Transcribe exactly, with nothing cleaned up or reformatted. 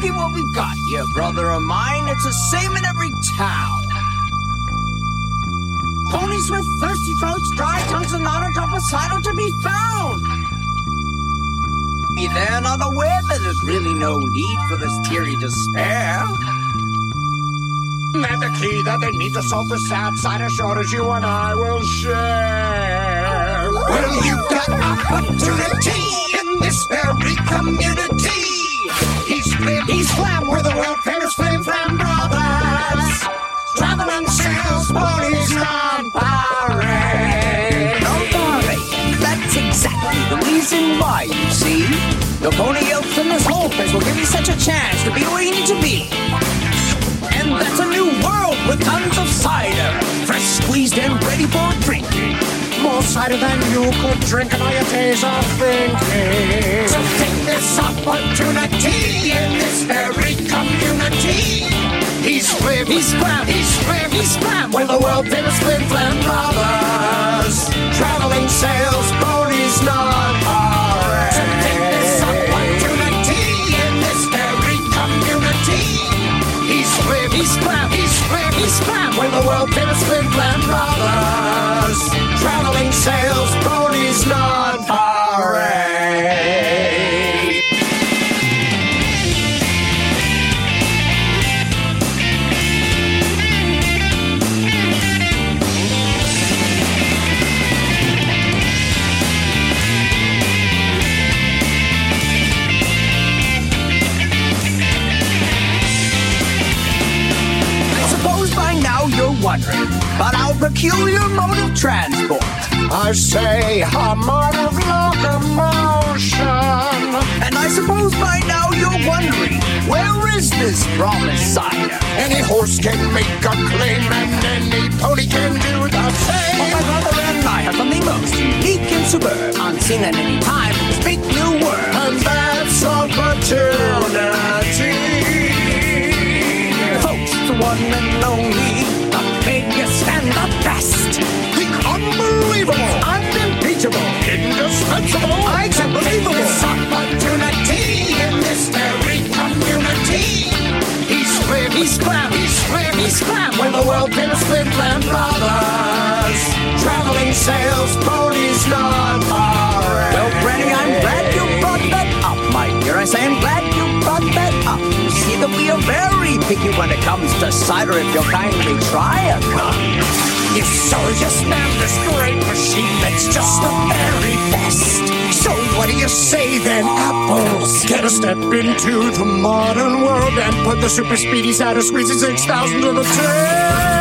looky what we've got here, brother of mine. It's the same in every town. Ponies with thirsty throats, dry tongues, and not a drop of cider to be found. Be there not aware that there's really no need for this teary despair. And the key that they need to solve the sad cider shortage you and I will share. Well, you've got opportunity in this very community. He's Flim, he's Flam, we're the world famous Flim Flam Brothers. Traveling sales ponies non-parade. Non-parade, that's exactly the reason why, you see. The pony elves in this whole place will give you such a chance to be where you need to be. And that's a new world with tons of cider, fresh squeezed and ready for drinking. More cider than you could drink in all your days of thinking. So take this opportunity in this very community. He's Flim, he's Flam, he's Flim, he's Flam. We're the world famous Flim Flam Brothers. Traveling sales ponies non-parade. So take this opportunity in this very community. He's Flim, he's Flam, he's Flim, he's Flam. We're the world famous Flim Flam Brothers. Traveling sales ponies non-parade. Wondering about our peculiar mode of transport. I say a mode of locomotion. And I suppose by now you're wondering, where is this promised cider? Any horse can make a claim and any pony can do the same. Well, my brother and I have something most unique and superb, unseen at any time, speak new words. And that's opportunity. Folks, the one and only, the biggest and the best, the unbelievable, unimpeachable, indispensable, unbelievable. This opportunity in this very community. He's Flim, he's Flam, he's Flim, he's Flam. We're the world famous Flim Flam Brothers. Traveling sales ponies non-parade. Well, Granny, I'm glad you brought that up, my dear. I say I'm glad you brought that up. You see that we are very picky when it comes to cider. If you'll kindly try a cup. Yes, so just now this great machine that's just the very best. So what do you say then, Apples? Get a step into the modern world and put the super speedy cider squeezy six thousand to the test.